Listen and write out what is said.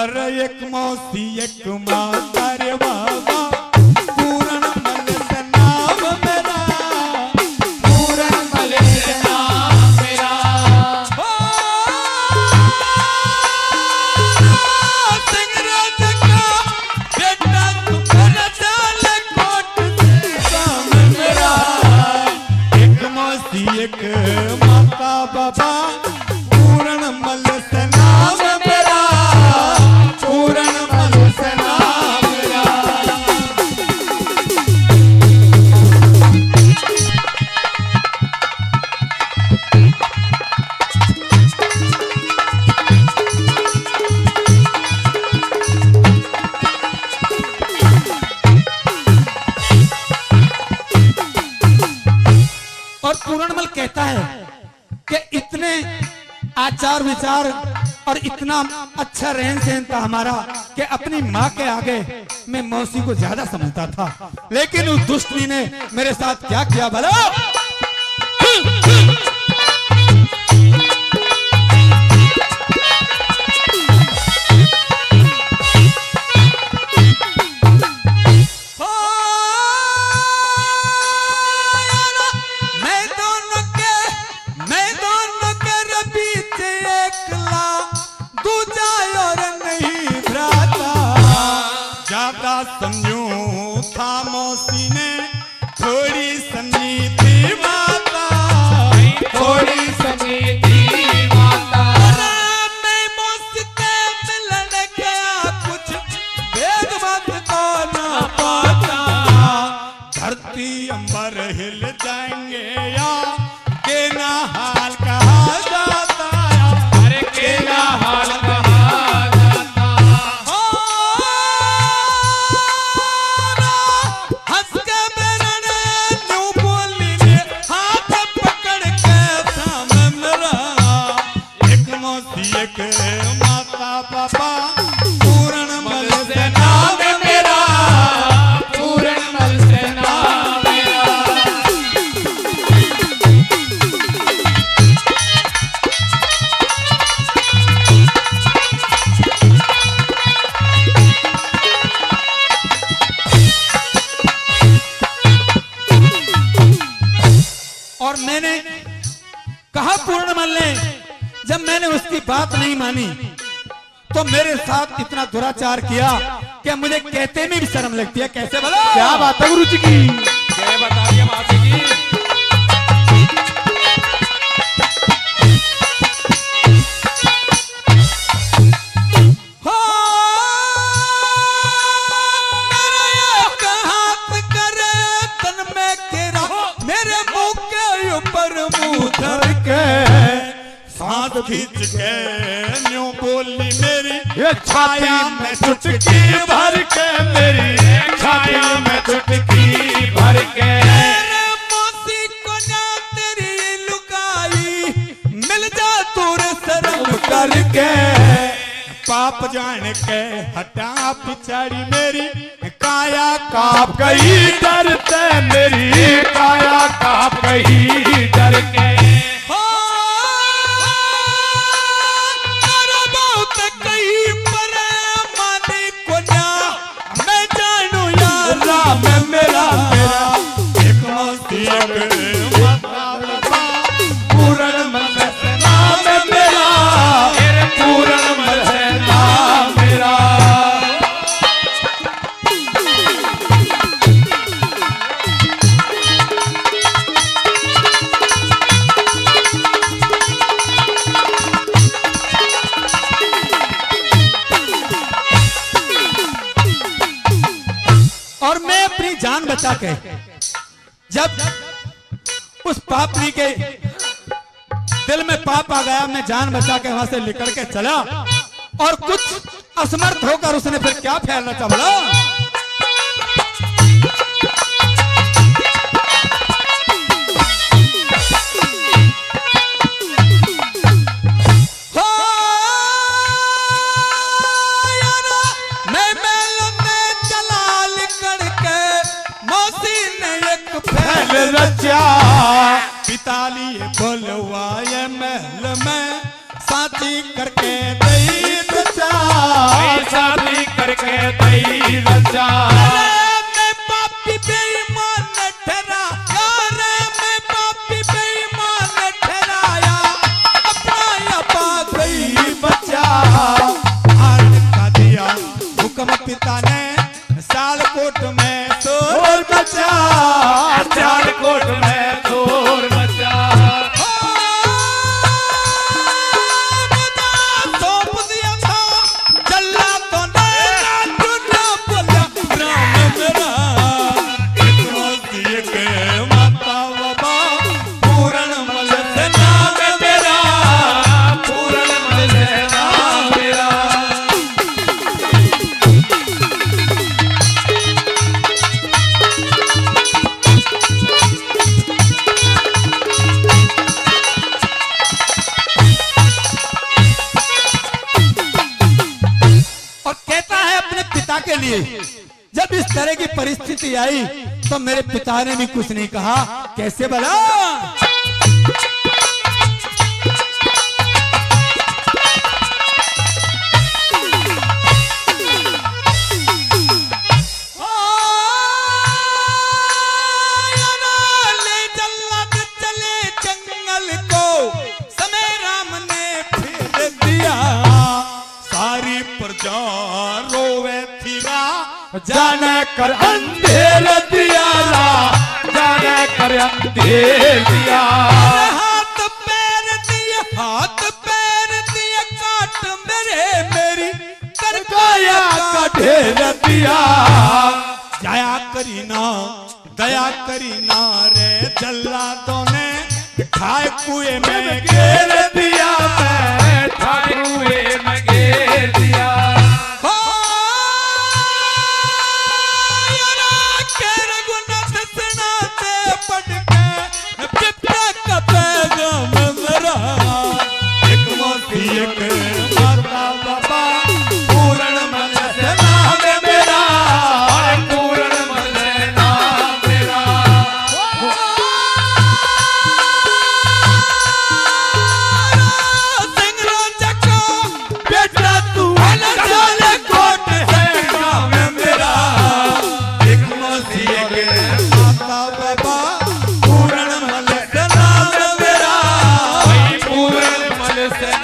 अरे एक मौसी एक माता रे बाबा पूरण मल से नाम मेरा, पूरण मल से नाम मेरा। सिंगराज का बेटा तुम्हारा चाल कोट से काम मेरा। एक मौसी एक माता बाबा पूरण मल से नाम मेरा, पूरण मल से नाम मेरा। और पूरणमल कहता है कि इतने आचार विचार और इतना अच्छा रहन सहन था हमारा कि अपनी माँ के आगे मैं मौसी को ज्यादा समझता था, लेकिन उस दुष्टनी ने मेरे साथ क्या किया भला। समझू था मौसी ने थोड़ी समझी थी माता, थोड़ी समझी थी माता। मैं मौसी से मिलने गया कुछ भेद मत तो ना पाता। धरती अंबर हिल जाएंगे या के ना हाल कहा जाता, अरे के ना हाल कहा जाता। एक माता बाबा पूरण मल से नाम मेरा, पूरण मल से नाम मेरा। और मैंने कहा पूर्णमल ने जब मैंने उसकी बात नहीं मानी तो मेरे साथ इतना दुराचार किया कि मुझे कहते में भी शर्म लगती है। कैसे बोला? क्या बात है गुरु जी की? क्या बता दिया मासी जी? सांस खींच के न्यू बोली मेरी छाया में चुटकी भर के, मेरी छाया में चुटकी भर के। मौसी को ना तेरी लुकाई मिल जा तोर शर्म करके। पाप जान के हटा पिछाड़ी मेरी काया काप गई डरते, मेरी काया काप गई डर के। पूरण मल से नाम मेरा, पूरण मल से नाम मेरा। और मैं अपनी जान बचा के जब उस पापनी के दिल में पाप आ गया, मैं जान बचा के वहां से निकल के चला और कुछ असमर्थ होकर उसने फिर क्या फैलना चाहा बोला। रचा पिताली बोलवाए महल में साथी करके दई रचा। शादी करके दई रचा। मैं पापी बेईमान ठहराया रे, मैं पापी बेईमान ठहराया, अपना पा गई बच्चा। हाथ का दिया हुक्म पिता ने, सालकोट में शोर मचा, सियालकोट में शोर मचा। सौंप दिया था जल्लादों ने, राजू ने बोला राम मेरा। एक के माता बाबा पूर्ण मल से नाम मेरा, पूर्ण मल से नाम मेरा। और कहता है अपने पिता के लिए, जब इस तरह की परिस्थिति आई तो मेरे पिता ने भी कुछ नहीं कहा। कैसे भला? ले जल्लाद चले जंगल को, समय राम ने फेर दिया, सारी प्रजा रोवे थिरा, जाने कर अंधेर दिया, जाने कर अंधेर दिया। हाथ पैर दिए, हाथ पैर दिए काट मेरे, मेरी कर काया का ढेर दिया। जाया करीना दया करीना रे, जल्लादों ने खाए कुएं में घेर दिया, मैं ठाकुए में घेर दिया। एक माता बाबा पूर्ण मन से नाम मेरा, पूर्ण मन से नाम मेरा। सिंगराजा का बेटा तू सियालकोट से नाम मेरा। एक माता बाबा पूर्ण मन से नाम मेरा, पूर्ण मन से